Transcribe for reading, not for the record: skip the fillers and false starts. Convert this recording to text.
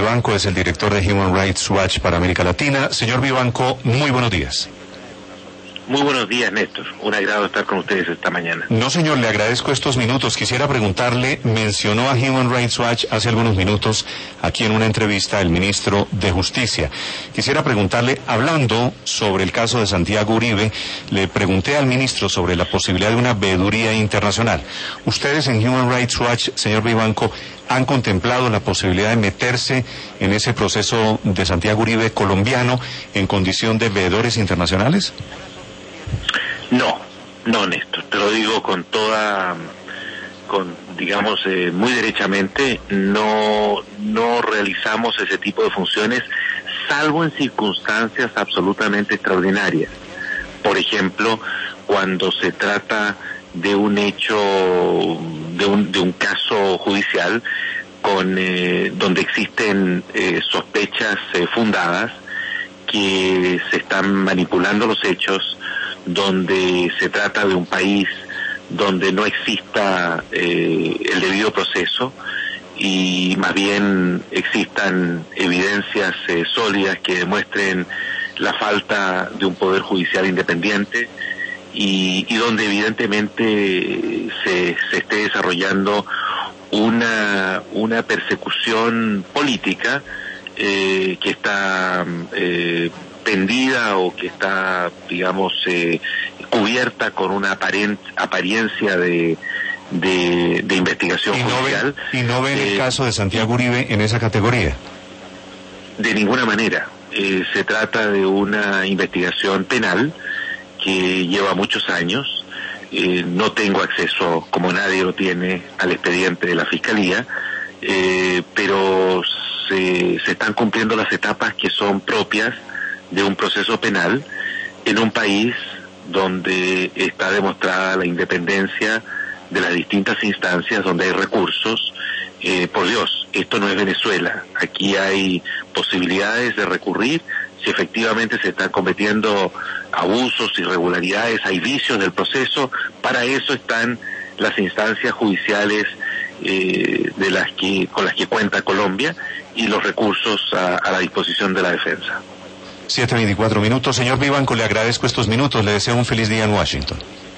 Vivanco es el director de Human Rights Watch para América Latina. Señor Vivanco, muy buenos días. Muy buenos días, Néstor. Un agrado estar con ustedes esta mañana. No, señor, le agradezco estos minutos. Quisiera preguntarle, mencionó a Human Rights Watch hace algunos minutos aquí en una entrevista el ministro de Justicia. Quisiera preguntarle, hablando sobre el caso de Santiago Uribe, le pregunté al ministro sobre la posibilidad de una veeduría internacional. Ustedes en Human Rights Watch, señor Vivanco, ¿han contemplado la posibilidad de meterse en ese proceso de Santiago Uribe colombiano en condición de veedores internacionales? No, Néstor, te lo digo digamos, muy derechamente, no realizamos ese tipo de funciones, salvo en circunstancias absolutamente extraordinarias. Por ejemplo, cuando se trata de un hecho, de un caso judicial donde existen sospechas fundadas que se están manipulando los hechos, donde se trata de un país donde no exista el debido proceso y más bien existan evidencias sólidas que demuestren la falta de un poder judicial independiente y donde evidentemente se esté desarrollando una persecución política que está pendida o que está, digamos, cubierta con una apariencia de investigación judicial. ¿Y no ven el caso de Santiago Uribe en esa categoría? De ninguna manera. Se trata de una investigación penal que lleva muchos años. No tengo acceso, como nadie lo tiene, al expediente de la Fiscalía, pero se están cumpliendo las etapas que son propias de un proceso penal en un país donde está demostrada la independencia de las distintas instancias, donde hay recursos. Por Dios, esto no es Venezuela. Aquí hay posibilidades de recurrir si efectivamente se están cometiendo abusos, irregularidades, hay vicios del proceso. Para eso están las instancias judiciales con las que cuenta Colombia y los recursos a la disposición de la defensa. 7:24 minutos. Señor Vivanco, le agradezco estos minutos. Le deseo un feliz día en Washington.